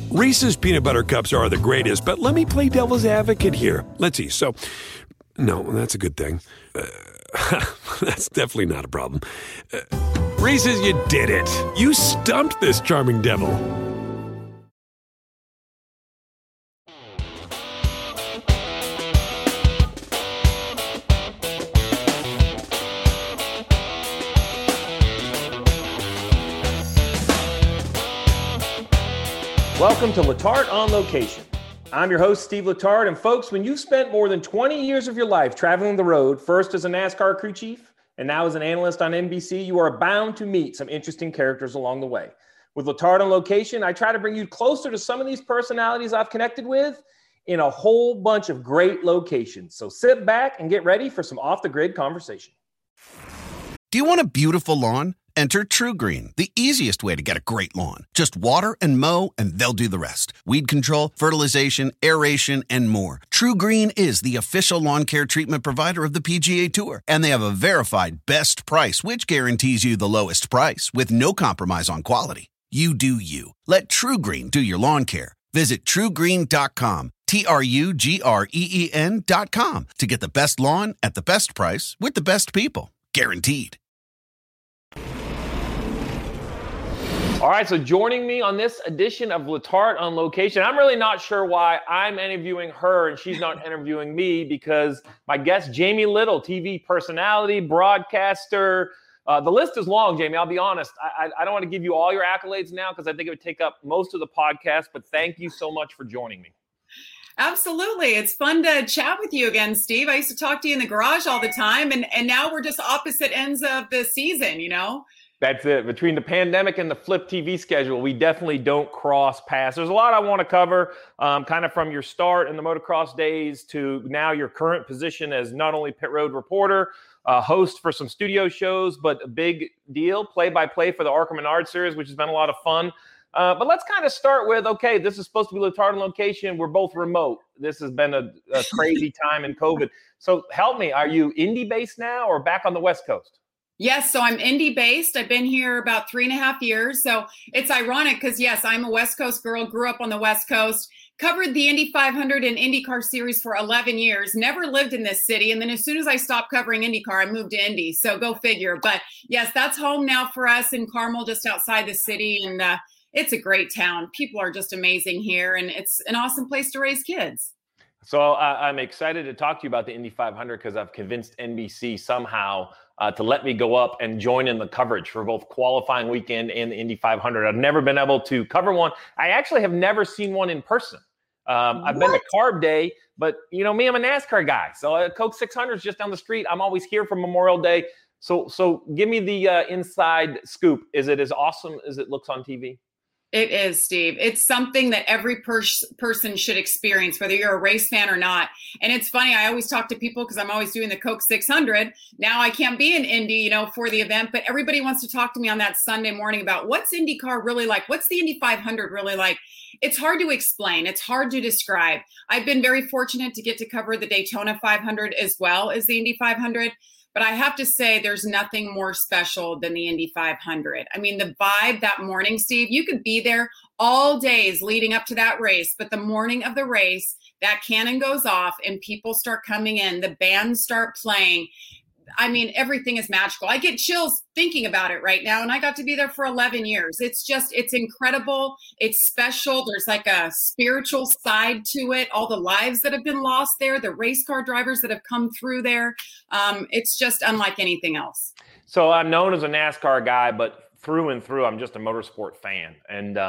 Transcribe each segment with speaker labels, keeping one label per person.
Speaker 1: Reese's peanut butter cups are the greatest, but let me play devil's advocate here. Let's see. So, no, that's a good thing. That's definitely not a problem. Reese's, you did it. You stumped this charming devil.
Speaker 2: Welcome to Letarte on Location. I'm your host, Steve Letarte, and folks, when you've spent more than 20 years of your life traveling the road, first as a NASCAR crew chief, and now as an analyst on NBC, you are bound to meet some interesting characters along the way. With Letarte on Location, I try to bring you closer to some of these personalities I've connected with in a whole bunch of great locations. So sit back and get ready for some off-the-grid conversation.
Speaker 3: Do you want a beautiful lawn? Enter TruGreen, the easiest way to get a great lawn. Just water and mow, and they'll do the rest. Weed control, fertilization, aeration, and more. TruGreen is the official lawn care treatment provider of the PGA Tour, and they have a verified best price, which guarantees you the lowest price with no compromise on quality. You do you. Let TruGreen do your lawn care. Visit TruGreen.com, TruGreen.com, to get the best lawn at the best price with the best people. Guaranteed.
Speaker 2: All right, so joining me on this edition of Letarte on Location, I'm really not sure why I'm interviewing her and she's not interviewing me, because my guest, Jamie Little, TV personality, broadcaster, the list is long, Jamie. I'll be honest. I don't want to give you all your accolades now because I think it would take up most of the podcast, but thank you so much for joining me.
Speaker 4: Absolutely. It's fun to chat with you again, Steve. I used to talk to you in the garage all the time, and now we're just opposite ends of the season, you know?
Speaker 2: That's it. Between the pandemic and the Flip TV schedule, we definitely don't cross paths. There's a lot I want to cover, kind of from your start in the motocross days to now your current position as not only pit road reporter, host for some studio shows, but a big deal, play-by-play for the ARCA Menard series, which has been a lot of fun. But let's kind of start with, okay, this is supposed to be Letarte on Location. We're both remote. This has been a crazy time in COVID. So help me. Are you Indy-based now or back on the West Coast?
Speaker 4: Yes, so I'm Indy-based. I've been here about 3.5 years. So it's ironic because, yes, I'm a West Coast girl, grew up on the West Coast, covered the Indy 500 and IndyCar series for 11 years, never lived in this city. And then as soon as I stopped covering IndyCar, I moved to Indy. So go figure. But yes, that's home now for us in Carmel, just outside the city. And it's a great town. People are just amazing here. And it's an awesome place to raise kids.
Speaker 2: So I'm excited to talk to you about the Indy 500 because I've convinced NBC somehow to let me go up and join in the coverage for both qualifying weekend and the Indy 500. I've never been able to cover one. I actually have never seen one in person. I've been to Carb Day, but you know me, I'm a NASCAR guy. So Coke 600 is just down the street. I'm always here for Memorial Day. So give me the inside scoop. Is it as awesome as it looks on TV?
Speaker 4: It is, Steve. It's something that every person should experience, whether you're a race fan or not. And it's funny, I always talk to people because I'm always doing the Coke 600. Now I can't be in Indy, you know, for the event, but everybody wants to talk to me on that Sunday morning about what's IndyCar really like? What's the Indy 500 really like? It's hard to explain. It's hard to describe. I've been very fortunate to get to cover the Daytona 500 as well as the Indy 500. But I have to say, there's nothing more special than the Indy 500. I mean, the vibe that morning, Steve, you could be there all days leading up to that race. But the morning of the race, that cannon goes off and people start coming in. The bands start playing. I mean, everything is magical. I get chills thinking about it right now. And I got to be there for 11 years. It's incredible. It's special. There's like a spiritual side to it. All the lives that have been lost there, the race car drivers that have come through there. It's just unlike anything else.
Speaker 2: So I'm known as a NASCAR guy, but through and through, I'm just a motorsport fan. And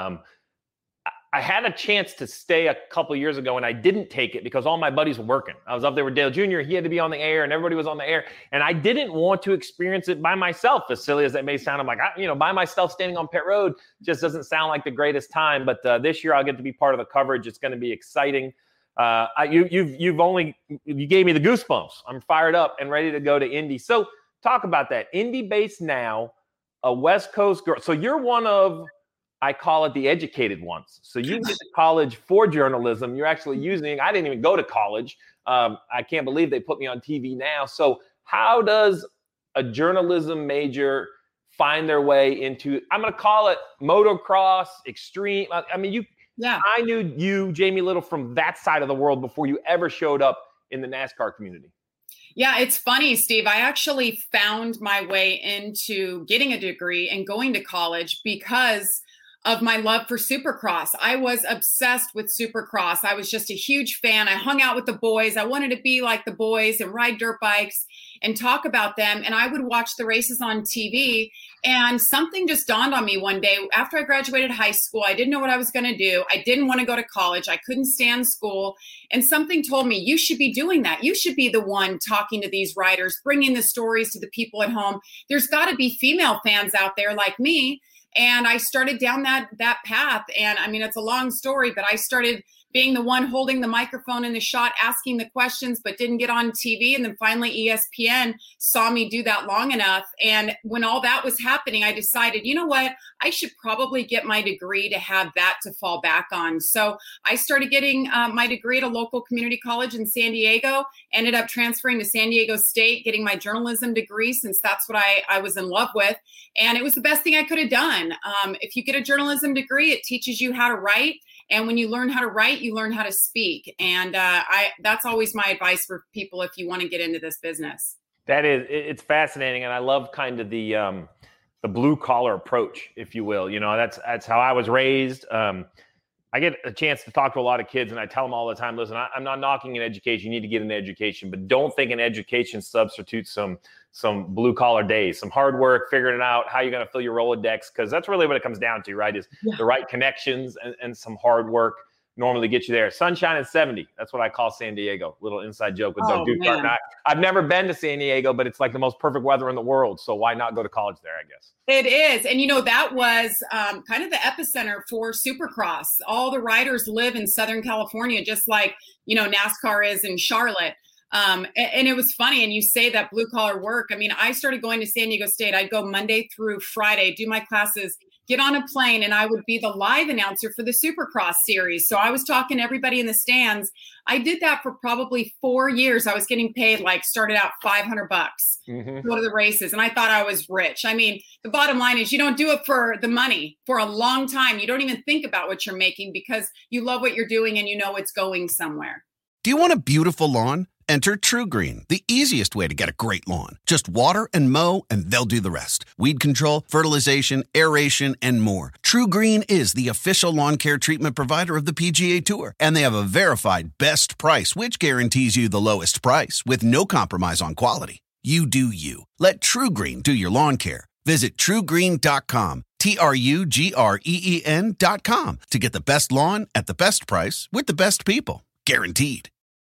Speaker 2: I had a chance to stay a couple of years ago and I didn't take it because all my buddies were working. I was up there with Dale Jr. He had to be on the air and everybody was on the air. And I didn't want to experience it by myself, as silly as that may sound. I'm like, by myself standing on pit road just doesn't sound like the greatest time. But this year I'll get to be part of the coverage. It's going to be exciting. You gave me the goosebumps. I'm fired up and ready to go to Indy. So talk about that. Indy based now, a West Coast girl. So you're one of, I call it the educated ones. So you went to college for journalism. You're actually using, I didn't even go to college. I can't believe they put me on TV now. So how does a journalism major find their way into, I'm going to call it motocross, extreme. I mean,
Speaker 4: Yeah.
Speaker 2: I knew you, Jamie Little, from that side of the world before you ever showed up in the NASCAR community.
Speaker 4: Yeah, it's funny, Steve. I actually found my way into getting a degree and going to college because of my love for Supercross. I was obsessed with Supercross. I was just a huge fan. I hung out with the boys. I wanted to be like the boys and ride dirt bikes and talk about them. And I would watch the races on TV. And something just dawned on me one day after I graduated high school. I didn't know what I was going to do. I didn't want to go to college. I couldn't stand school. And something told me, you should be doing that. You should be the one talking to these riders, bringing the stories to the people at home. There's got to be female fans out there like me. And I started down that path. And I mean, it's a long story, but I started being the one holding the microphone in the shot, asking the questions, but didn't get on TV. And then finally ESPN saw me do that long enough. And when all that was happening, I decided, you know what, I should probably get my degree to have that to fall back on. So I started getting my degree at a local community college in San Diego, ended up transferring to San Diego State, getting my journalism degree, since that's what I was in love with. And it was the best thing I could have done. If you get a journalism degree, it teaches you how to write. And when you learn how to write, you learn how to speak. And that's always my advice for people if you want to get into this business.
Speaker 2: It's fascinating. And I love kind of the blue collar approach, if you will. You know, that's how I was raised. I get a chance to talk to a lot of kids, and I tell them all the time, listen, I'm not knocking an education. You need to get an education, but don't think an education substitutes some blue collar days, some hard work, figuring it out, how you're going to fill your Rolodex. Cause that's really what it comes down to, right? Is the right connections and some hard work normally get you there. Sunshine and 70. That's what I call San Diego. Little inside joke with Doug Duke. I've never been to San Diego, but it's like the most perfect weather in the world. So why not go to college there, I guess?
Speaker 4: It is. And, you know, that was kind of the epicenter for Supercross. All the riders live in Southern California, just like, you know, NASCAR is in Charlotte. And it was funny. And you say that blue collar work. I mean, I started going to San Diego State. I'd go Monday through Friday, do my classes, get on a plane, and I would be the live announcer for the Supercross series. So I was talking to everybody in the stands. I did that for probably 4 years. I was getting paid, like, started out $500 to go to the races. And I thought I was rich. I mean, the bottom line is you don't do it for the money. For a long time, you don't even think about what you're making because you love what you're doing and you know it's going somewhere.
Speaker 3: Do you want a beautiful lawn? Enter TruGreen, the easiest way to get a great lawn. Just water and mow, and they'll do the rest. Weed control, fertilization, aeration, and more. TruGreen is the official lawn care treatment provider of the PGA Tour, and they have a verified best price, which guarantees you the lowest price with no compromise on quality. You do you. Let TruGreen do your lawn care. Visit TruGreen.com, TruGreen.com, to get the best lawn at the best price with the best people. Guaranteed.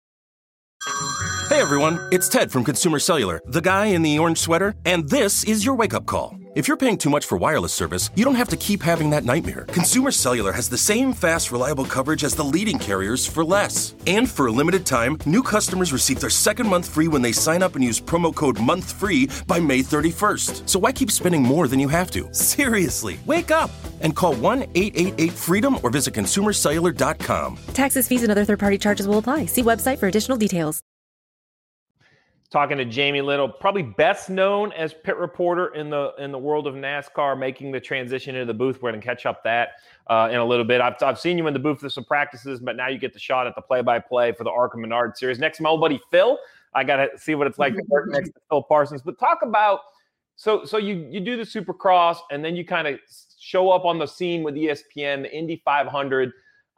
Speaker 5: Hey everyone, it's Ted from Consumer Cellular, the guy in the orange sweater, and this is your wake-up call. If you're paying too much for wireless service, you don't have to keep having that nightmare. Consumer Cellular has the same fast, reliable coverage as the leading carriers for less. And for a limited time, new customers receive their second month free when they sign up and use promo code MONTHFREE by May 31st. So why keep spending more than you have to? Seriously, wake up and call 1-888-FREEDOM or visit consumercellular.com.
Speaker 6: Taxes, fees, and other third-party charges will apply. See website for additional details.
Speaker 2: Talking to Jamie Little, probably best known as pit reporter in the world of NASCAR, making the transition into the booth. We're going to catch up that in a little bit. I've seen you in the booth for some practices, but now you get the shot at the play-by-play for the ARCA Menard Series. Next to my old buddy Phil, I got to see what it's like to work next to Phil Parsons. But talk about, so you do the Supercross, and then you kind of show up on the scene with ESPN, the Indy 500.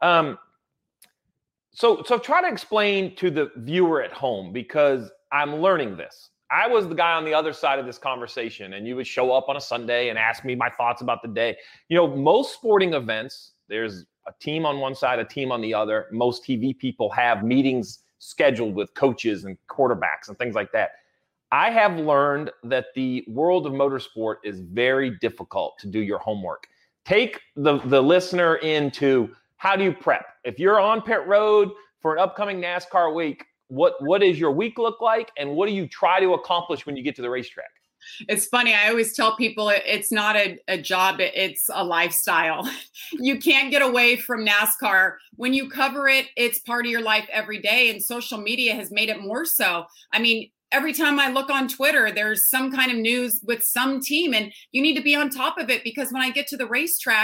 Speaker 2: So try to explain to the viewer at home, because I'm learning this. I was the guy on the other side of this conversation, and you would show up on a Sunday and ask me my thoughts about the day. You know, most sporting events, there's a team on one side, a team on the other. Most TV people have meetings scheduled with coaches and quarterbacks and things like that. I have learned that the world of motorsport is very difficult to do your homework. Take the listener into how do you prep? If you're on pit road for an upcoming NASCAR week, what does your week look like, and what do you try to accomplish when you get to the racetrack?
Speaker 4: It's funny. I always tell people it's not a job. It's a lifestyle. You can't get away from NASCAR. When you cover it, it's part of your life every day, and social media has made it more so. I mean, every time I look on Twitter, there's some kind of news with some team, and you need to be on top of it, because when I get to the racetrack,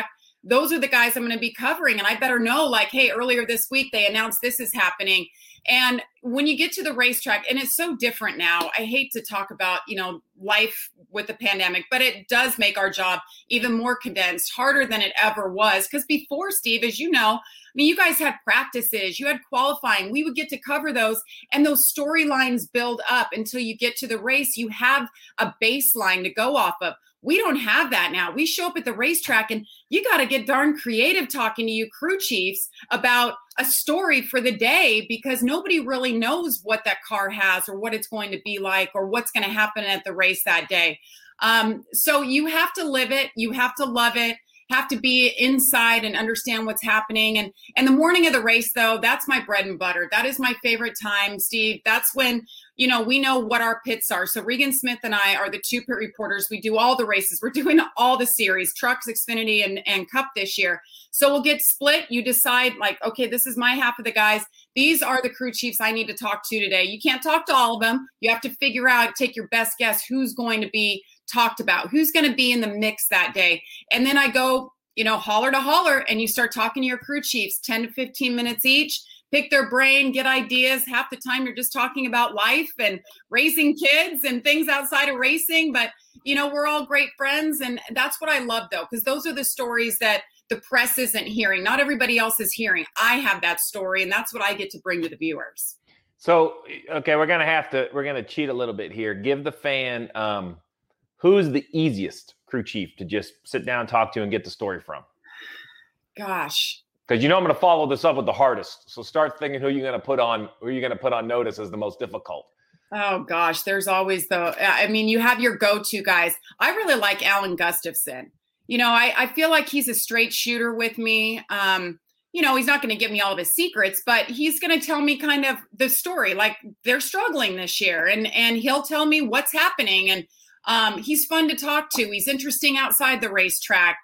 Speaker 4: those are the guys I'm going to be covering. And I better know, like, hey, earlier this week, they announced this is happening. And when you get to the racetrack, and it's so different now, I hate to talk about, life with the pandemic, but it does make our job even more condensed, harder than it ever was. Because before, Steve, as you know, you guys had practices, you had qualifying, we would get to cover those, and those storylines build up until you get to the race. You have a baseline to go off of. We don't have that now. We show up at the racetrack and you got to get darn creative talking to you crew chiefs about a story for the day, because nobody really knows what that car has or what it's going to be like or what's going to happen at the race that day. So you have to live it. You have to love it. Have to be inside and understand what's happening. And the morning of the race, though, that's my bread and butter. That is my favorite time, Steve. That's when, we know what our pits are. So Regan Smith and I are the two pit reporters. We do all the races. We're doing all the series, trucks, Xfinity, and Cup this year. So we'll get split. You decide, like, okay, this is my half of the guys. These are the crew chiefs I need to talk to today. You can't talk to all of them. You have to figure out, take your best guess, who's going to be talked about, who's going to be in the mix that day. And then I go, holler to holler, and you start talking to your crew chiefs, 10 to 15 minutes each, pick their brain, get ideas. Half the time you're just talking about life and raising kids and things outside of racing. But, we're all great friends. And that's what I love, though, because those are the stories that the press isn't hearing. Not everybody else is hearing. I have that story, and that's what I get to bring to the viewers.
Speaker 2: So, okay, we're going to cheat a little bit here. Give the fan, who's the easiest crew chief to just sit down, talk to, and get the story from?
Speaker 4: Gosh.
Speaker 2: Because I'm going to follow this up with the hardest. So start thinking who you're going to put on notice as the most difficult.
Speaker 4: Oh gosh, there's always you have your go-to guys. I really like Alan Gustafson. I feel like he's a straight shooter with me. He's not going to give me all of his secrets, but he's going to tell me kind of the story. Like, they're struggling this year, and he'll tell me what's happening. And he's fun to talk to. He's interesting outside the racetrack.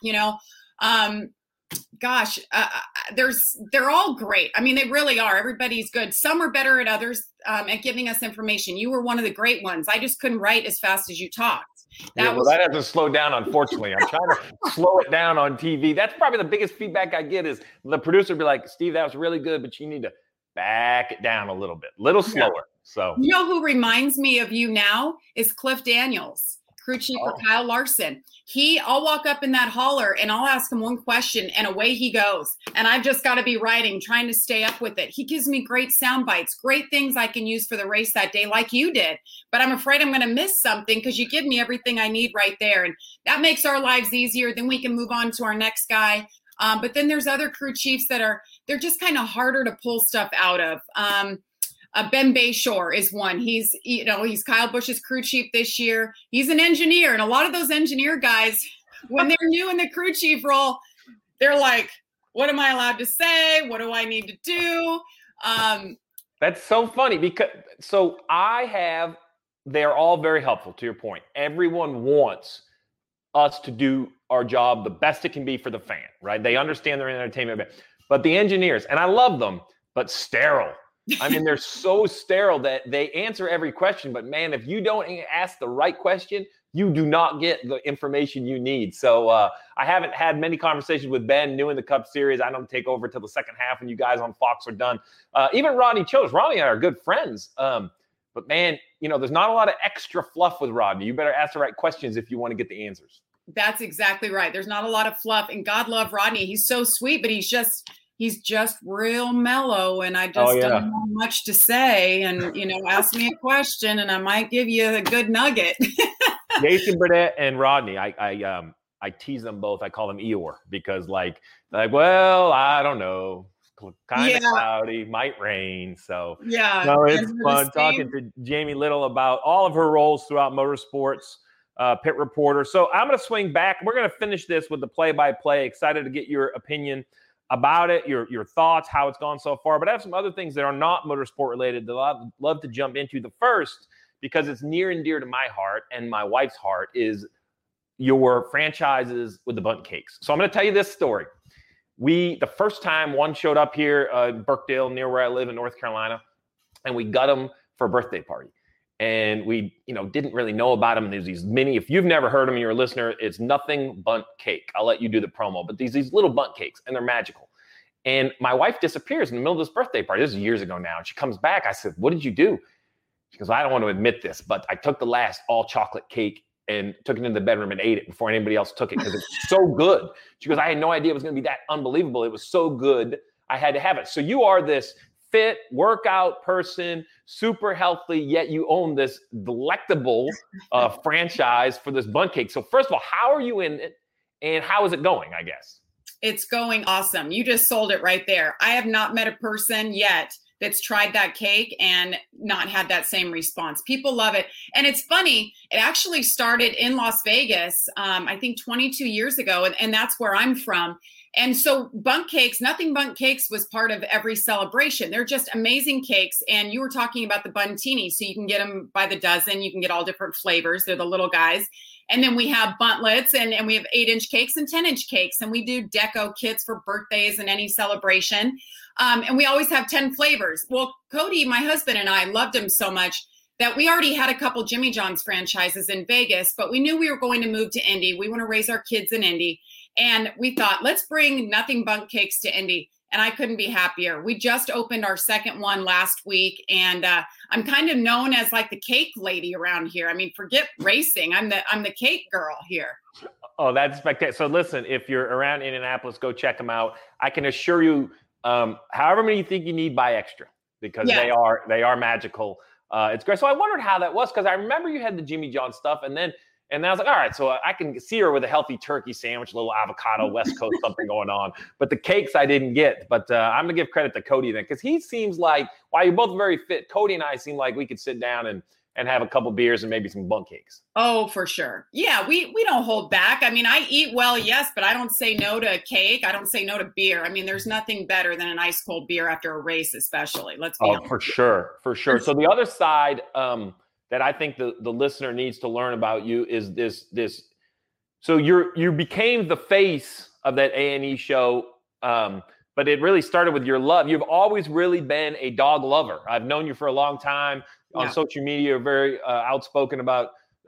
Speaker 4: They're all great. They really are. Everybody's good. Some are better at others at giving us information. You were one of the great ones. I just couldn't write as fast as you talked. That
Speaker 2: hasn't slowed down, unfortunately. I'm trying to slow it down on TV. That's probably the biggest feedback I get is the producer be like, Steve, that was really good, but you need to back it down a little bit, slower. So,
Speaker 4: who reminds me of you now is Cliff Daniels, crew chief for Kyle Larson. I'll walk up in that hauler and I'll ask him one question and away he goes. And I've just got to be writing, trying to stay up with it. He gives me great sound bites, great things I can use for the race that day, like you did. But I'm afraid I'm going to miss something because you give me everything I need right there. And that makes our lives easier. Then we can move on to our next guy. But then there's other crew chiefs they're just kind of harder to pull stuff out of. Ben Bayshore is one. He's Kyle Busch's crew chief this year. He's an engineer. And a lot of those engineer guys, when they're new in the crew chief role, they're like, what am I allowed to say? What do I need to do?
Speaker 2: That's so funny because they're all very helpful to your point. Everyone wants us to do our job the best it can be for the fan, right? They understand their entertainment. But the engineers, and I love them, but sterile. They're so sterile that they answer every question. But, man, if you don't ask the right question, you do not get the information you need. So I haven't had many conversations with Ben, new in the Cup Series. I don't take over till the second half when you guys on Fox are done. Even Rodney Chose. Rodney and I are good friends. But, man, there's not a lot of extra fluff with Rodney. You better ask the right questions if you want to get the answers.
Speaker 4: That's exactly right. There's not a lot of fluff. And God love Rodney. He's so sweet, but he's just real mellow, and I just don't have much to say. And, ask me a question and I might give you a good nugget.
Speaker 2: Jason Burdett and Rodney, I tease them both. I call them Eeyore because well, I don't know. Kind of cloudy, might rain. So it's fun talking to Jamie Little about all of her roles throughout motorsports, pit reporter. So I'm going to swing back. We're going to finish this with the play-by-play. Excited to get your opinion about it, your thoughts, how it's gone so far. But I have some other things that are not motorsport related that I'd love to jump into. The first, because it's near and dear to my heart and my wife's heart, is your franchises with the bundt cakes. So I'm going to tell you this story. The first time one showed up here, Birkdale, near where I live in North Carolina, and we got them for a birthday party. and we, didn't really know about them. And there's these mini, if you've never heard them and you're a listener, it's Nothing Bundt Cake. I'll let you do the promo, but these little bundt cakes, and they're magical. And my wife disappears in the middle of this birthday party. This is years ago now. And she comes back. I said, "What did you do?" She goes, "I don't want to admit this, but I took the last all chocolate cake and took it into the bedroom and ate it before anybody else took it because it's so good." She goes, "I had no idea it was going to be that unbelievable. It was so good. I had to have it." So you are this fit workout person, super healthy, yet you own this delectable franchise for this bundt cake. So first of all, how are you in it and how is it going, I guess?
Speaker 4: It's going awesome. You just sold it right there. I have not met a person yet that's tried that cake and not had that same response. People love it. And it's funny, it actually started in Las Vegas, I think 22 years ago, and that's where I'm from. And so bundt cakes, Nothing Bundt Cakes was part of every celebration. They're just amazing cakes. And you were talking about the Buntini, so you can get them by the dozen. You can get all different flavors. They're the little guys. And then we have buntlets, and we have 8-inch cakes and 10-inch cakes. And we do deco kits for birthdays and any celebration. And we always have 10 flavors. Well, Cody, my husband, and I loved him so much that we already had a couple Jimmy John's franchises in Vegas, but we knew we were going to move to Indy. We want to raise our kids in Indy. And we thought, let's bring Nothing Bundt Cakes to Indy. And I couldn't be happier. We just opened our second one last week. And I'm kind of known as like the cake lady around here. I mean, forget racing. I'm the cake girl here.
Speaker 2: Oh, that's spectacular. So listen, if you're around Indianapolis, go check them out. I can assure you, however many you think you need, buy extra because they are magical. It's great. So I wondered how that was because I remember you had the Jimmy John stuff, and I was like, all right, so I can see her with a healthy turkey sandwich, a little avocado, West Coast something going on. But the cakes I didn't get. But I'm going to give credit to Cody then because he seems like, while you're both very fit, Cody and I seem like we could sit down and have a couple beers and maybe some bundt cakes.
Speaker 4: Oh, for sure. Yeah, we don't hold back. I mean, I eat well, yes, but I don't say no to cake. I don't say no to beer. I mean, there's nothing better than an ice cold beer after a race, especially. Let's be honest. For sure. So the other side that I think the listener needs to learn about you is this. So you became the face of that A&E show, but it really started with your love. You've always really been a dog lover. I've known you for a long time. On social media, you're very outspoken about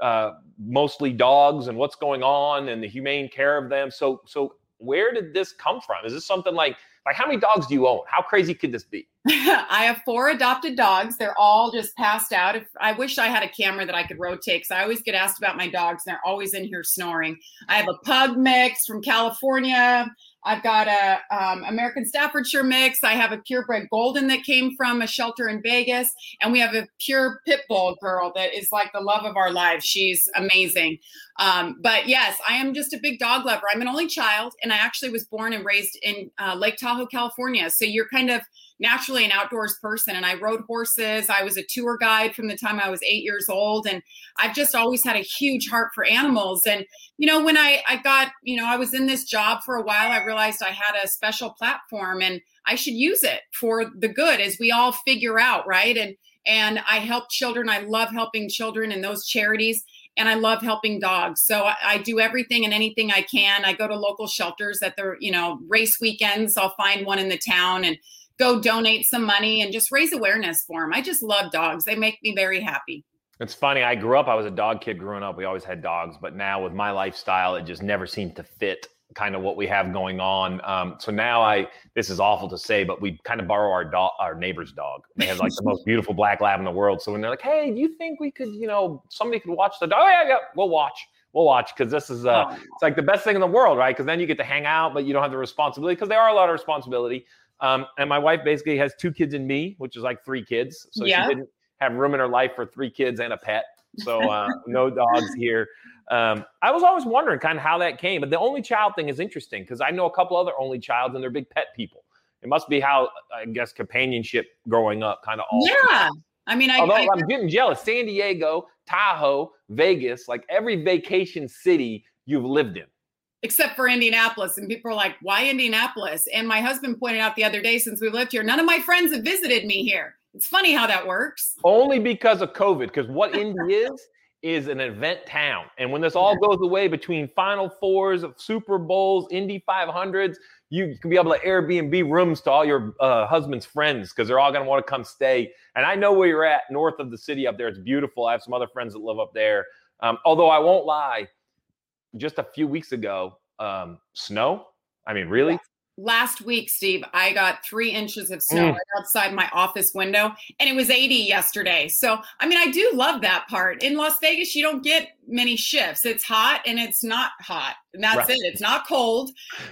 Speaker 4: mostly dogs and what's going on and the humane care of them. So where did this come from? Is this something like how many dogs do you own? How crazy could this be? I have 4 adopted dogs. They're all just passed out. I wish I had a camera that I could rotate because I always get asked about my dogs and they're always in here snoring. I have a pug mix from California. I've got a American Staffordshire mix. I have a purebred golden that came from a shelter in Vegas. And we have a pure pit bull girl that is like the love of our lives. She's amazing. But yes, I am just a big dog lover. I'm an only child, and I actually was born and raised in Lake Tahoe, California. So you're kind of naturally an outdoors person. And I rode horses. I was a tour guide from the time I was 8 years old. And I've just always had a huge heart for animals. And, when I got, I was in this job for a while, I realized I had a special platform and I should use it for the good as we all figure out. Right. And I help children. I love helping children in those charities. And I love helping dogs. So I do everything and anything I can. I go to local shelters at the, race weekends. I'll find one in the town and go donate some money and just raise awareness for them. I just love dogs. They make me very happy.
Speaker 2: It's funny. I was a dog kid growing up. We always had dogs, but now with my lifestyle, it just never seemed to fit kind of what we have going on. So now this is awful to say, but we kind of borrow our neighbor's dog. They have like the most beautiful black lab in the world. So when they're like, hey, do you think we could, somebody could watch the dog? Oh, yeah, we'll watch. Cause this is, it's like the best thing in the world, right? Cause then you get to hang out, but you don't have the responsibility because there are a lot of responsibility. And my wife basically has 2 kids and me, which is like 3 kids. So she didn't have room in her life for 3 kids and a pet. So no dogs here. I was always wondering kind of how that came. But the only child thing is interesting because I know a couple other only childs and they're big pet people. It must be how, I guess, companionship growing up kind of all.
Speaker 4: Yeah. I mean,
Speaker 2: I'm getting jealous. San Diego, Tahoe, Vegas, like every vacation city you've lived in.
Speaker 4: Except for Indianapolis. And people are like, why Indianapolis? And my husband pointed out the other day, since we lived here, none of my friends have visited me here. It's funny how that works.
Speaker 2: Only because of COVID. Because what Indy is an event town. And when this all goes away between Final Fours, Super Bowls, Indy 500s, you can be able to Airbnb rooms to all your husband's friends because they're all going to want to come stay. And I know where you're at north of the city up there. It's beautiful. I have some other friends that live up there. Although I won't lie, just a few weeks ago, snow. I mean, really?
Speaker 4: Last week, Steve, I got 3 inches of snow right outside my office window, and it was 80 yesterday. So, I mean, I do love that part. In Las Vegas, you don't get many shifts. It's hot and it's not hot, and that's it. It's not cold.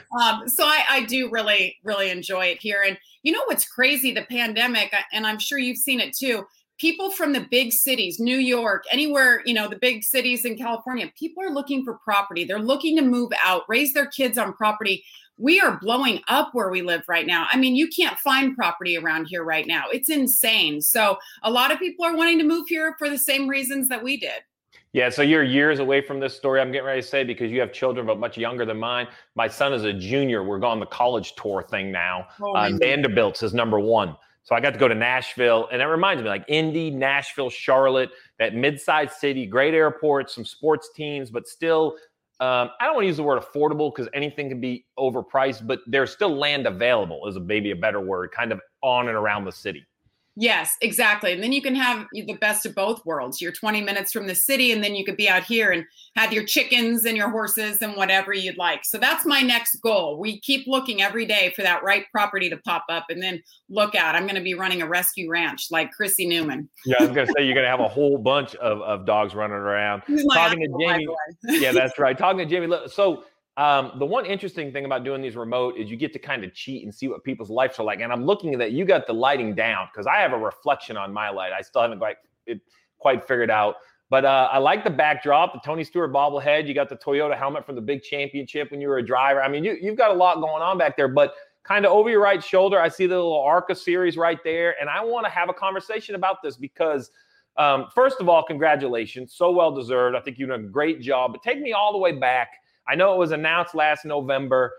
Speaker 4: So I do really, really enjoy it here. And you know what's crazy? The pandemic, and I'm sure you've seen it too, people from the big cities, New York, anywhere, you know, the big cities in California, people are looking for property. They're looking to move out, raise their kids on property. We are blowing up where we live right now. I mean, you can't find property around here right now. It's insane. So a lot of people are wanting to move here for the same reasons that we did.
Speaker 2: Yeah, so you're years away from this story, I'm getting ready to say, because you have children, but much younger than mine. My son is a junior. We're going the college tour thing now. Vanderbilt's is number 1. So I got to go to Nashville, and that reminds me, like Indy, Nashville, Charlotte, that mid-sized city, great airports, some sports teams, but still – I don't want to use the word affordable because anything can be overpriced, but there's still land available is maybe a better word, kind of on and around the city.
Speaker 4: Yes, exactly. And then you can have the best of both worlds. You're 20 minutes from the city, and then you could be out here and have your chickens and your horses and whatever you'd like. So that's my next goal. We keep looking every day for that right property to pop up, and then look out. I'm going to be running a rescue ranch like Chrissy Newman.
Speaker 2: Yeah, I was going to say you're going to have a whole bunch of dogs running around. Talking to Jamie. Yeah, that's right. Talking to Jamie. So the one interesting thing about doing these remote is you get to kind of cheat and see what people's lives are like. And I'm looking at that. You got the lighting down because I have a reflection on my light. I still haven't quite figured out. But I like the backdrop, the Tony Stewart bobblehead. You got the Toyota helmet from the big championship when you were a driver. I mean, you've got a lot going on back there. But kind of over your right shoulder, I see the little ARCA series right there. And I want to have a conversation about this because, first of all, congratulations. So well-deserved. I think you've done a great job. But take me all the way back. I know it was announced last November.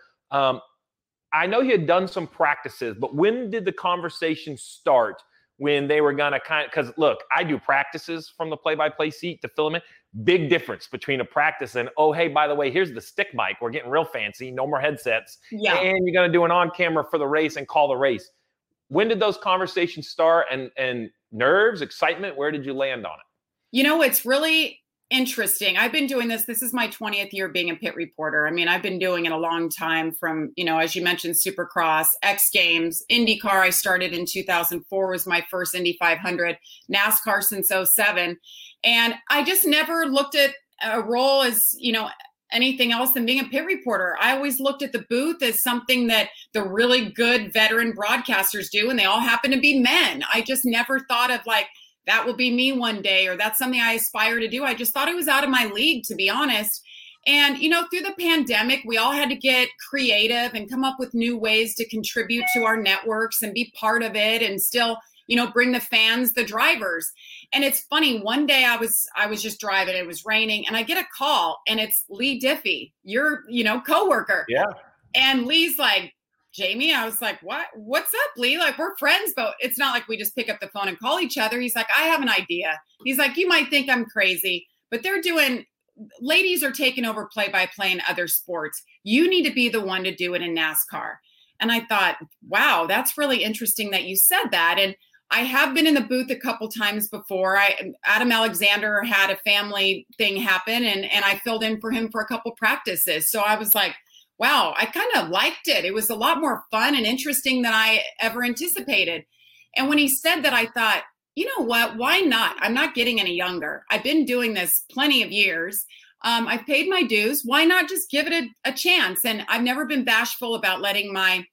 Speaker 2: I know you had done some practices, but when did the conversation start when they were going to because look, I do practices from the play-by-play seat to fill them in. Big difference between a practice and, oh, hey, by the way, here's the stick mic. We're getting real fancy. No more headsets. Yeah. And you're going to do an on-camera for the race and call the race. When did those conversations start and nerves, excitement? Where did you land on it?
Speaker 4: You know, it's really interesting. I've been doing this. This is my 20th year being a pit reporter. I mean, I've been doing it a long time from, you know, as you mentioned, Supercross, X Games, IndyCar. I started in 2004 was my first Indy 500, NASCAR since 2007. And I just never looked at a role as, you know, anything else than being a pit reporter. I always looked at the booth as something that the really good veteran broadcasters do. And they all happen to be men. I just never thought of like, that will be me one day, or that's something I aspire to do. I just thought it was out of my league, to be honest. And, you know, through the pandemic, we all had to get creative and come up with new ways to contribute to our networks and be part of it and still, you know, bring the fans, the drivers. And it's funny, one day I was just driving, it was raining, and I get a call, and it's Leigh Diffey, your, you know, coworker.
Speaker 2: Yeah. And
Speaker 4: Leigh's like, Jamie, I was like, what's up, Leigh? Like, we're friends, but it's not like we just pick up the phone and call each other. He's like, I have an idea. He's like, you might think I'm crazy, but ladies are taking over play-by-play in other sports. You need to be the one to do it in NASCAR. And I thought, wow, that's really interesting that you said that. And I have been in the booth a couple times before. Adam Alexander had a family thing happen, and I filled in for him for a couple practices. So I was like, wow, I kind of liked it. It was a lot more fun and interesting than I ever anticipated. And when he said that, I thought, you know what? Why not? I'm not getting any younger. I've been doing this plenty of years. I've paid my dues. Why not just give it a chance? And I've never been bashful about letting my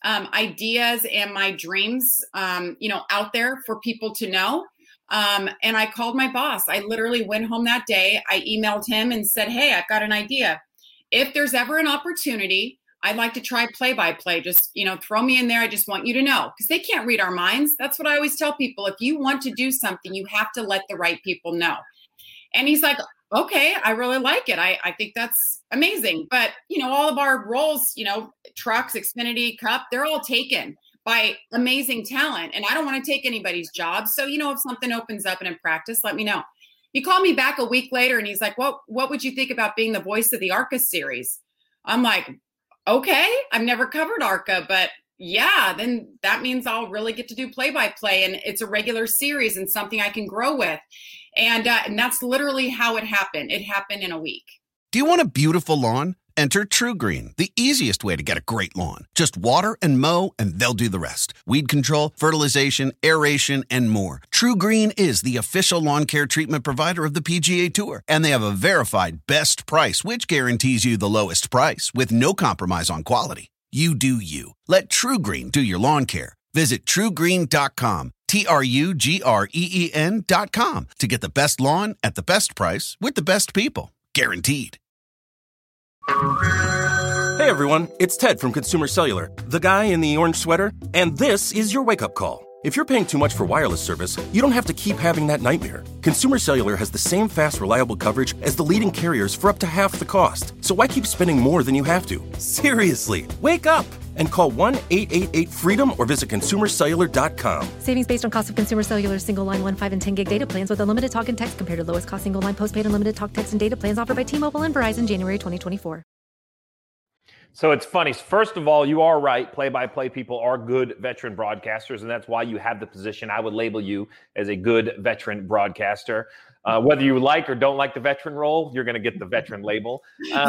Speaker 4: ideas and my dreams, you know, out there for people to know. And I called my boss. I literally went home that day. I emailed him and said, hey, I've got an idea. If there's ever an opportunity, I'd like to try play-by-play. Just, you know, throw me in there. I just want you to know, because they can't read our minds. That's what I always tell people. If you want to do something, you have to let the right people know. And he's like, okay, I really like it. I think that's amazing. But, you know, all of our roles, you know, trucks, Xfinity, Cup, they're all taken by amazing talent. And I don't want to take anybody's job. So, you know, if something opens up and in practice, let me know. He called me back a week later and he's like, what would you think about being the voice of the ARCA series? I'm like, okay, I've never covered ARCA, but yeah, then that means I'll really get to do play-by-play, and it's a regular series and something I can grow with. And that's literally how it happened. It happened in a week.
Speaker 3: Do you want a beautiful lawn? Enter TruGreen, the easiest way to get a great lawn. Just water and mow, and they'll do the rest. Weed control, fertilization, aeration, and more. TruGreen is the official lawn care treatment provider of the PGA Tour, and they have a verified best price, which guarantees you the lowest price with no compromise on quality. You do you. Let TruGreen do your lawn care. Visit TruGreen.com, TruGreen.com, to get the best lawn at the best price with the best people. Guaranteed.
Speaker 5: Hey everyone, it's Ted from Consumer Cellular, the guy in the orange sweater, and this is your wake-up call. If you're paying too much for wireless service, you don't have to keep having that nightmare. Consumer Cellular has the same fast, reliable coverage as the leading carriers for up to half the cost. So why keep spending more than you have to? Seriously, wake up and call 1-888-FREEDOM or visit consumercellular.com.
Speaker 6: Savings based on cost of Consumer Cellular single line 1, 5, and 10 gig data plans with unlimited talk and text compared to lowest cost single line postpaid unlimited talk, text, and data plans offered by T-Mobile and Verizon January 2024.
Speaker 2: So it's funny. First of all, you are right. Play-by-play people are good veteran broadcasters, and that's why you have the position. I would label you as a good veteran broadcaster. Whether you like or don't like the veteran role, you're going to get the veteran label.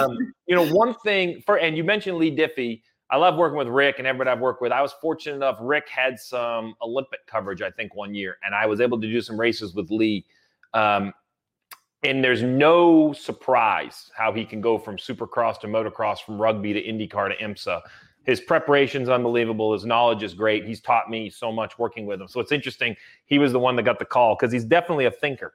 Speaker 2: One thing, and you mentioned Lee Diffie. I love working with Rick and everybody I've worked with. I was fortunate enough, Rick had some Olympic coverage, I think, one year, and I was able to do some races with Lee. And there's no surprise how he can go from supercross to motocross, from rugby to IndyCar to IMSA. His preparation's unbelievable. His knowledge is great. He's taught me so much working with him. So it's interesting. He was the one that got the call because he's definitely a thinker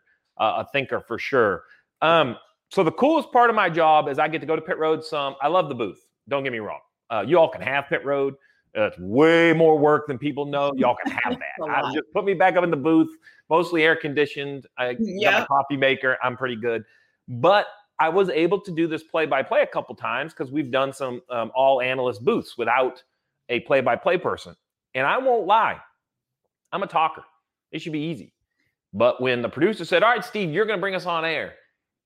Speaker 2: for sure. So the coolest part of my job is I get to go to pit road some. I love the booth. Don't get me wrong. You all can have pit road. It's way more work than people know. Y'all can have that. Just put me back up in the booth, mostly air conditioned. I got a coffee maker. I'm pretty good. But I was able to do this play-by-play a couple times because we've done some all analyst booths without a play-by-play person. And I won't lie. I'm a talker. It should be easy. But when the producer said, all right, Steve, you're going to bring us on air,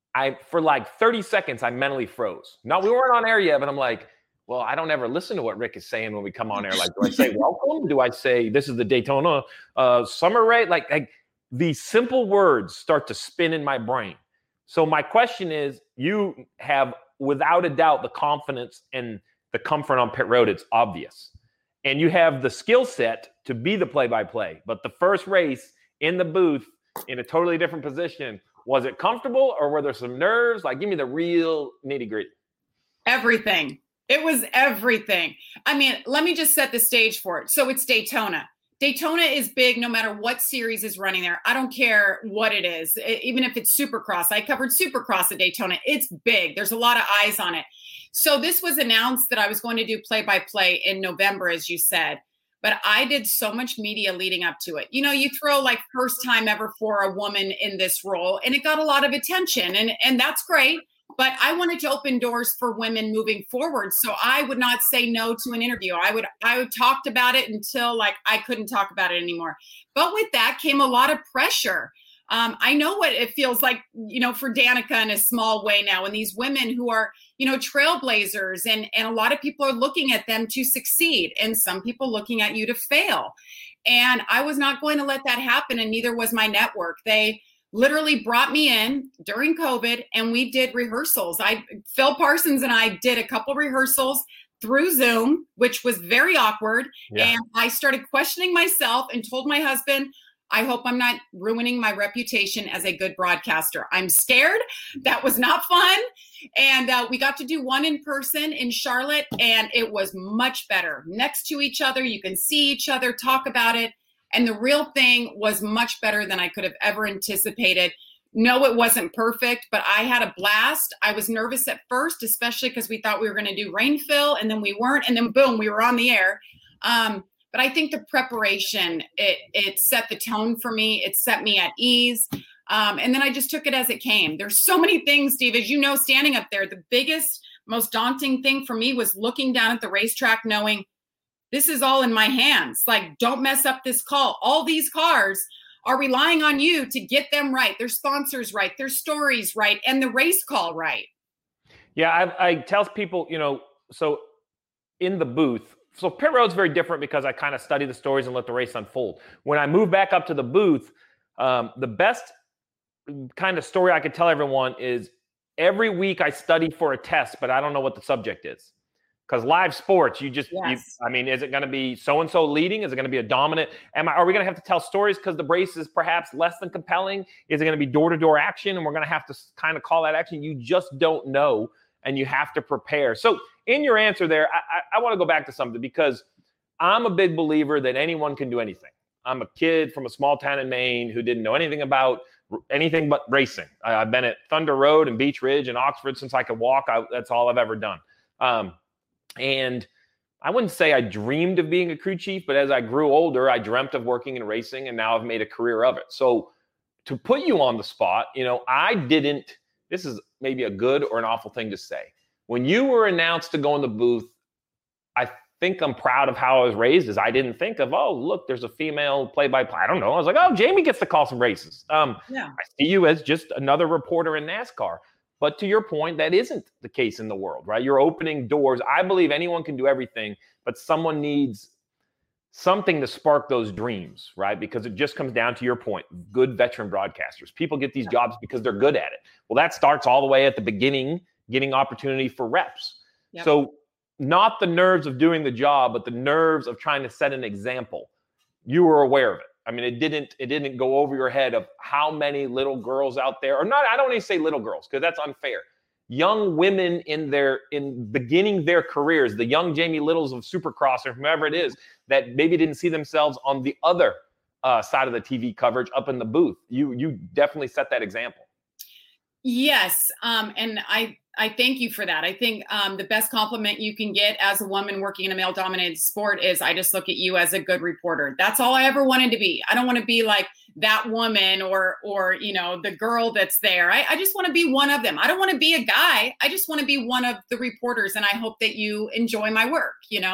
Speaker 2: for like 30 seconds, I mentally froze. No, we weren't on air yet, but I'm like, well, I don't ever listen to what Rick is saying when we come on air. Like, do I say welcome? Do I say this is the Daytona summer race? Like the simple words start to spin in my brain. So my question is, you have, without a doubt, the confidence and the comfort on pit road. It's obvious. And you have the skill set to be the play-by-play. But the first race in the booth in a totally different position, was it comfortable or were there some nerves? Like, give me the real nitty-gritty.
Speaker 4: Everything. It was everything. I mean, let me just set the stage for it. So it's Daytona. Daytona is big no matter what series is running there. I don't care what it is, even if it's Supercross. I covered Supercross at Daytona. It's big. There's a lot of eyes on it. So this was announced that I was going to do play-by-play in November, as you said. But I did so much media leading up to it. You know, you throw like first time ever for a woman in this role, and it got a lot of attention, and that's great. But I wanted to open doors for women moving forward. So I would not say no to an interview. I would talked about it until like I couldn't talk about it anymore. But with that came a lot of pressure. I know what it feels like, you know, for Danica in a small way now. And these women who are, you know, trailblazers, and a lot of people are looking at them to succeed, and some people looking at you to fail. And I was not going to let that happen. And neither was my network. They literally brought me in during COVID, and we did rehearsals. Phil Parsons and I did a couple rehearsals through Zoom, which was very awkward. Yeah. And I started questioning myself and told my husband, I hope I'm not ruining my reputation as a good broadcaster. I'm scared. That was not fun. And we got to do one in person in Charlotte, and it was much better. Next to each other, you can see each other, talk about it. And the real thing was much better than I could have ever anticipated. No, it wasn't perfect, but I had a blast. I was nervous at first, especially because we thought we were going to do rain fill, and then we weren't. And then boom, we were on the air. But I think the preparation, it set the tone for me. It set me at ease. And then I just took it as it came. There's so many things, Steve, as you know, standing up there, the biggest, most daunting thing for me was looking down at the racetrack, knowing this is all in my hands. Like, don't mess up this call. All these cars are relying on you to get them right, their sponsors right, their stories right, and the race call right.
Speaker 2: Yeah, I tell people, so in the booth, so pit road's very different because I kind of study the stories and let the race unfold. When I move back up to the booth, the best kind of story I could tell everyone is every week I study for a test, but I don't know what the subject is. Because live sports, is it going to be so-and-so leading? Is it going to be a dominant? Are we going to have to tell stories because the race is perhaps less than compelling? Is it going to be door-to-door action and we're going to have to kind of call that action? You just don't know, and you have to prepare. So in your answer there, I want to go back to something because I'm a big believer that anyone can do anything. I'm a kid from a small town in Maine who didn't know anything about anything but racing. I've been at Thunder Road and Beach Ridge and Oxford since I could walk. That's all I've ever done. And I wouldn't say I dreamed of being a crew chief, but as I grew older, I dreamt of working in racing, and now I've made a career of it. So to put you on the spot, this is maybe a good or an awful thing to say. When you were announced to go in the booth, I think I'm proud of how I was raised is I didn't think of, oh, look, there's a female play-by-play. I don't know. I was like, oh, Jamie gets to call some races. I see you as just another reporter in NASCAR. But to your point, that isn't the case in the world, right? You're opening doors. I believe anyone can do everything, but someone needs something to spark those dreams, right? Because it just comes down to your point, good veteran broadcasters. People get these jobs because they're good at it. Well, that starts all the way at the beginning, getting opportunity for reps. Yep. So not the nerves of doing the job, but the nerves of trying to set an example. You were aware of it. I mean, it didn't go over your head of how many little girls out there, or not, I don't even say little girls because that's unfair. Young women in beginning their careers, the young Jamie Littles of Supercross or whomever it is that maybe didn't see themselves on the other side of the TV coverage up in the booth. You definitely set that example.
Speaker 4: Yes. And I thank you for that. I think the best compliment you can get as a woman working in a male-dominated sport is I just look at you as a good reporter. That's all I ever wanted to be. I don't want to be like that woman or the girl that's there. I just want to be one of them. I don't want to be a guy. I just want to be one of the reporters, and I hope that you enjoy my work,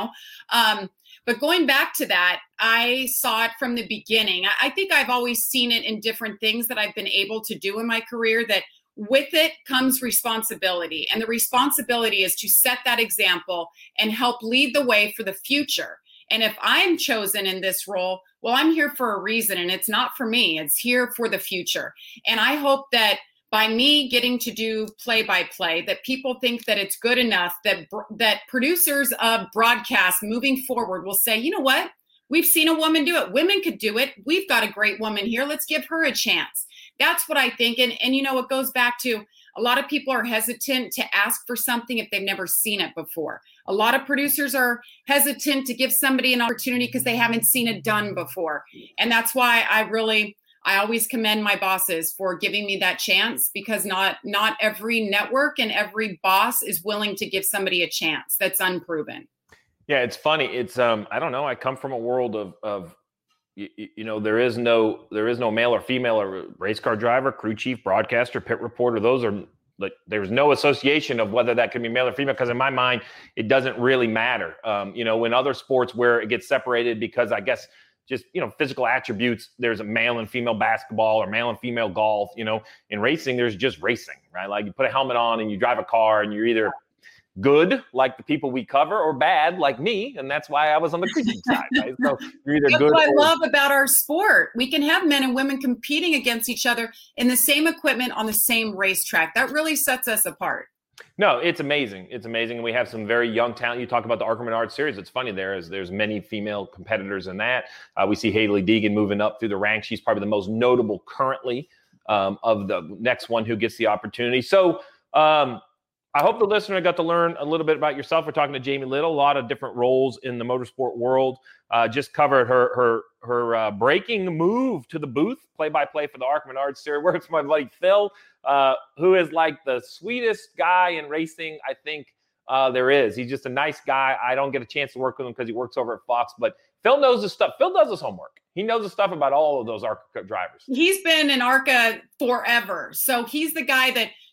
Speaker 4: But going back to that, I saw it from the beginning. I think I've always seen it in different things that I've been able to do in my career, that with it comes responsibility. And the responsibility is to set that example and help lead the way for the future. And if I'm chosen in this role, well, I'm here for a reason, and it's not for me. It's here for the future. And I hope that by me getting to do play-by-play, that people think that it's good enough, that producers of broadcast moving forward will say, you know what? We've seen a woman do it. Women could do it. We've got a great woman here. Let's give her a chance. That's what I think. And it goes back to a lot of people are hesitant to ask for something if they've never seen it before. A lot of producers are hesitant to give somebody an opportunity because they haven't seen it done before. And that's why I always commend my bosses for giving me that chance, because not every network and every boss is willing to give somebody a chance that's unproven.
Speaker 2: Yeah, it's funny. It's I don't know. I come from a world of there is no male or female or race car driver, crew chief, broadcaster, pit reporter. Those are like, there's no association of whether that can be male or female, because in my mind, it doesn't really matter. In other sports where it gets separated because I guess just, physical attributes, there's a male and female basketball or male and female golf. In racing, there's just racing, right? Like you put a helmet on and you drive a car and you're either good, like the people we cover, or bad, like me. And that's why I was on the crew side, right? So you're either
Speaker 4: that's
Speaker 2: good.
Speaker 4: What I love about our sport. We can have men and women competing against each other in the same equipment on the same racetrack. That really sets us apart.
Speaker 2: No, it's amazing. It's amazing. And we have some very young talent. You talk about the ARCA Menard series. It's funny, there's many female competitors in that. We see Haley Deegan moving up through the ranks. She's probably the most notable currently of the next one who gets the opportunity. So, I hope the listener got to learn a little bit about yourself. We're talking to Jamie Little, a lot of different roles in the motorsport world. Just covered her breaking move to the booth, play-by-play for the ARCA Menard series. Works with my buddy Phil, who is like the sweetest guy in racing, I think there is. He's just a nice guy. I don't get a chance to work with him because he works over at Fox, but Phil knows his stuff. Phil does his homework. He knows the stuff about all of those ARCA drivers.
Speaker 4: He's been in ARCA forever. So he's the guy that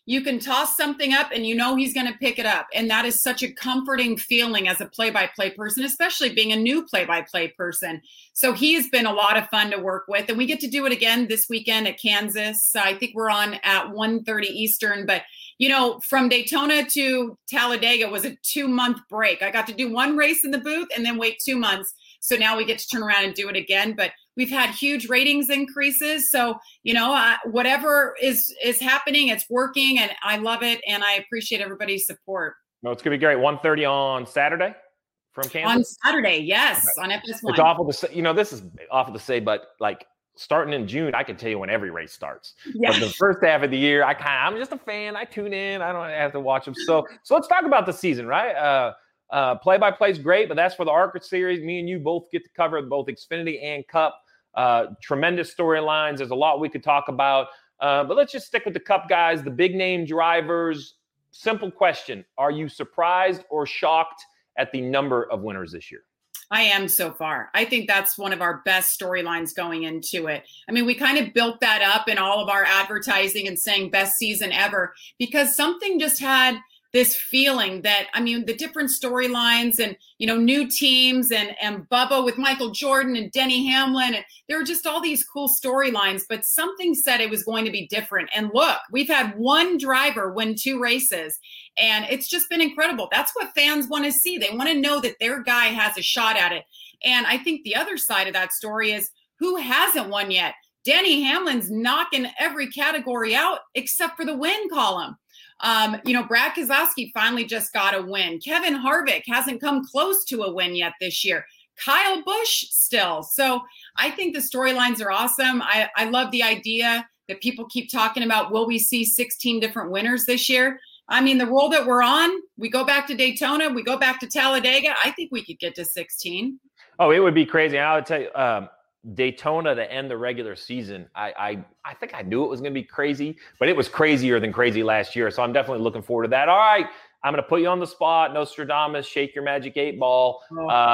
Speaker 4: you can toss something up and you know he's going to pick it up. And that is such a comforting feeling as a play-by-play person, especially being a new play-by-play person. So he has been a lot of fun to work with. And we get to do it again this weekend at Kansas. I think we're on at 1:30 Eastern. But, you know, from Daytona to Talladega was a 2-month break. I got to do one race in the booth and then wait 2 months. So now we get to turn around and do it again. But we've had huge ratings increases. So, you know, whatever is happening, it's working, and I love it. And I appreciate everybody's support.
Speaker 2: No, it's going to be great. 1:30 on Saturday from Kansas? On
Speaker 4: Saturday, yes, okay. On FS1.
Speaker 2: It's awful to say, you know, this is awful to say, but like starting in June, I can tell you when every race starts. Yeah. But the first half of the year, I'm just a fan. I tune in. I don't have to watch them. So let's talk about the season, right? Play-by-play is great, but that's for the ARCA series. Me and you both get to cover both Xfinity and Cup. Tremendous storylines. There's a lot we could talk about. But let's just stick with the Cup guys, the big name drivers. Simple question. Are you surprised or shocked at the number of winners this year?
Speaker 4: I am so far. I think that's one of our best storylines going into it. I mean, we kind of built that up in all of our advertising and saying best season ever because something just had this feeling that, I mean, the different storylines and, you know, new teams and Bubba with Michael Jordan and Denny Hamlin. And there were just all these cool storylines, but something said it was going to be different. And look, we've had one driver win 2 races and it's just been incredible. That's what fans want to see. They want to know that their guy has a shot at it. And I think the other side of that story is who hasn't won yet? Denny Hamlin's knocking every category out except for the win column. You know, Brad Keselowski finally just got a win. Kevin Harvick hasn't come close to a win yet this year. Kyle Busch still. So I think the storylines are awesome. I love the idea that people keep talking about, will we see 16 different winners this year? I mean, the rule that we're on, we go back to Daytona, we go back to Talladega. I think we could get to 16.
Speaker 2: Oh, it would be crazy. I would tell you, Daytona to end the regular season, I think I knew it was going to be crazy, but it was crazier than crazy last year. So I'm definitely looking forward to that. All right, I'm going to put you on the spot. Nostradamus, shake your magic 8 ball.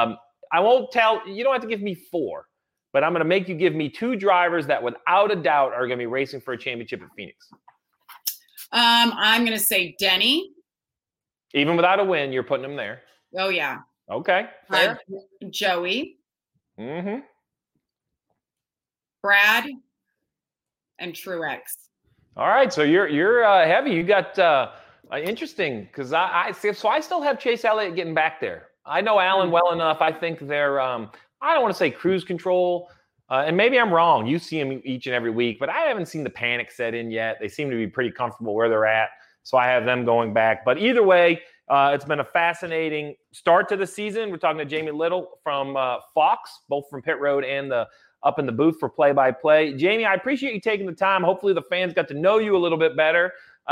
Speaker 2: I won't tell, you don't have to give me 4, but I'm going to make you give me 2 drivers that without a doubt are going to be racing for a championship at Phoenix.
Speaker 4: I'm going to say Denny.
Speaker 2: Even without a win, you're putting him there.
Speaker 4: Oh, yeah.
Speaker 2: Okay. Fair.
Speaker 4: Joey.
Speaker 2: Mm-hmm.
Speaker 4: Brad and Truex.
Speaker 2: All right, so you're heavy. You got interesting because I still have Chase Elliott getting back there. I know Alan well enough. I think they're I don't want to say cruise control, and maybe I'm wrong. You see them each and every week, but I haven't seen the panic set in yet. They seem to be pretty comfortable where they're at, so I have them going back. But either way, it's been a fascinating start to the season. We're talking to Jamie Little from Fox, both from Pit Road and up in the booth for play-by-play. Jamie, I appreciate you taking the time. Hopefully the fans got to know you a little bit better.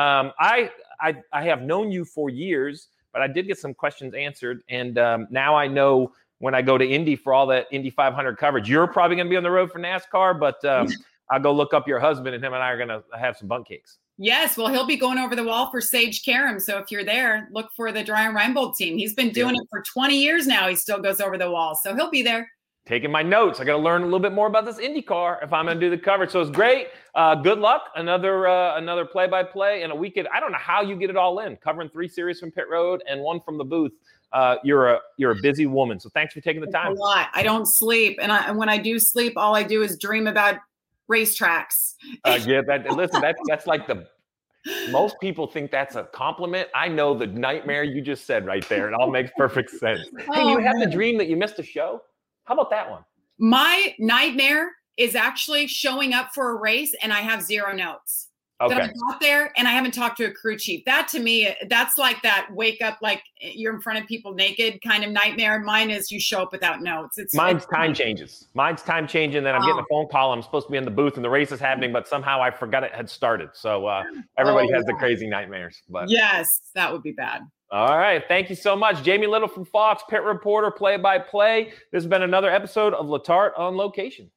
Speaker 2: I have known you for years, but I did get some questions answered. And now I know when I go to Indy for all that Indy 500 coverage, you're probably going to be on the road for NASCAR, but I'll go look up your husband and him and I are going to have some bunt cakes.
Speaker 4: Yes, well, he'll be going over the wall for Sage Karam. So if you're there, look for the Dreyer Reinbold team. He's been doing it for 20 years now. He still goes over the wall. So he'll be there.
Speaker 2: Taking my notes. I got to learn a little bit more about this IndyCar if I'm going to do the coverage. So it's great. Good luck. Another play-by-play and a weekend. I don't know how you get it all in. Covering 3 series from Pit Road and 1 from the booth. You're a busy woman. So thanks for taking the time.
Speaker 4: A lot. I don't sleep, and when I do sleep, all I do is dream about racetracks.
Speaker 2: Yeah. Listen, that's like the. Most people think that's a compliment. I know the nightmare you just said right there. It all makes perfect sense. Hey, you had the dream that you missed a show? How about that one? My nightmare is actually showing up for a race and I have 0 notes. Okay. That I got there and I haven't talked to a crew chief. That to me, that's like that wake up like you're in front of people naked kind of nightmare. Mine is you show up without notes. Mine's time changes. Mine's time changing. Then I'm getting a phone call. I'm supposed to be in the booth and the race is happening, but somehow I forgot it had started. So everybody has the crazy nightmares. But yes, that would be bad. All right. Thank you so much. Jamie Little from Fox, pit reporter, play-by-play. This has been another episode of Letarte on Location.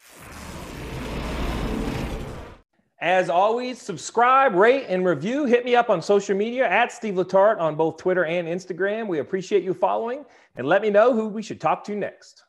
Speaker 2: As always, subscribe, rate, and review. Hit me up on social media at Steve Letarte on both Twitter and Instagram. We appreciate you following, and let me know who we should talk to next.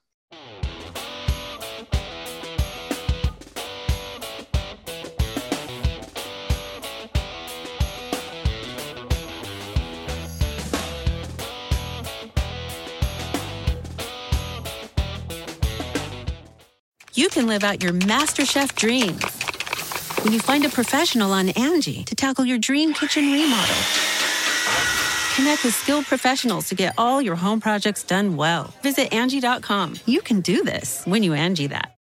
Speaker 7: you can live out your MasterChef dreams when you find a professional on Angie to tackle your dream kitchen remodel. Connect with skilled professionals to get all your home projects done well. Visit Angie.com. You can do this when you Angie that.